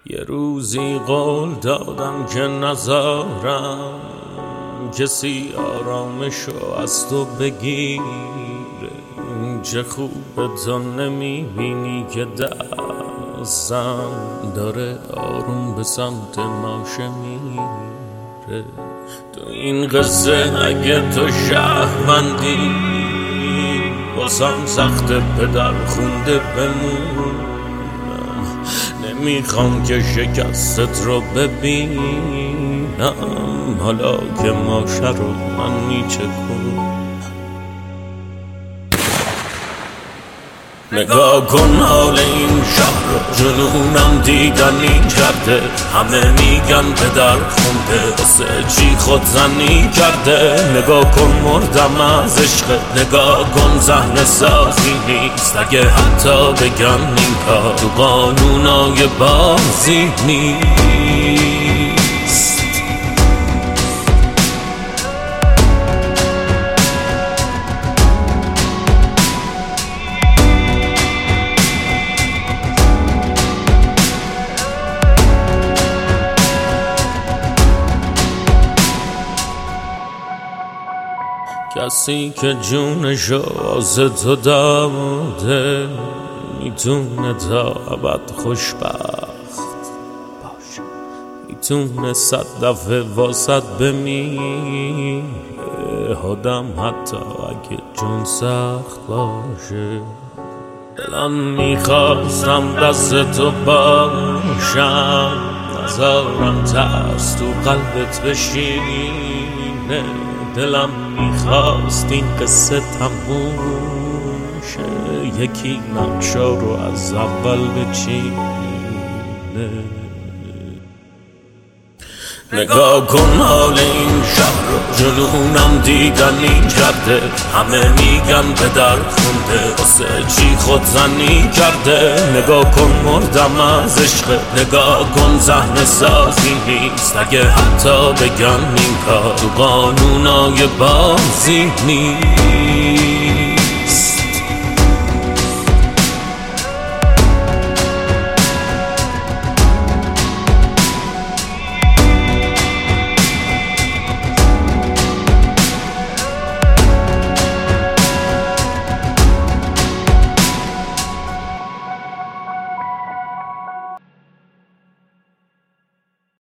یه روزی قول دادم که نذارم کسی آرامشو از تو بگیره. چه خوبه تو نمیبینی که دستم داره آروم به سمت ماشه میره. تو این قصه اگه تو شهروندی واسم سخت پدر خونده بمونم. نمیخوام که شکستت رو ببینم حالا که ماشه رو من میچکونم. نگاه کن حال این شهر رو، جنونم دیدنی کرده. همه میگن پدر خونده واسه چی خودزنی کرده. نگاه کن مردم از عشق، نگاه کن صحنه سازی نیست. اگه حتی بگن این کار تو قانونای بازی نیست. کسی که جونشو از تو داده میتونه تا ابد خوشبخت باشه. میتونه 100 دفعه واسط بمیره آدم حتی اگه جون سخت باشه. دلم میخواستم دست تو باشم، نذارم ترس تو قلبت بشینه. دلم میخواست این قصه تموم شه، یکی نقشا رو از اول بچینه. نگاه کن حال این شهر رو، جنونم دیدنی کرده. همه میگن پدر خونده واسه چی خودزنی کرده. نگاه کن مردم از عشق، نگاه کن صحنه سازی نیست. اگه حتی بگن این کار تو قانونای بازی نیست.